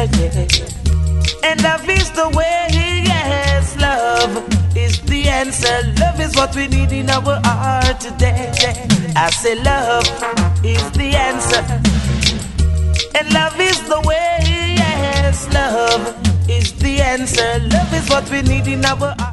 yeah. And love is the way, yes, love is the answer. Love is what we need in our heart today. I say love is the answer. And love is the way, yes, love is the answer. Love is what we need in our heart.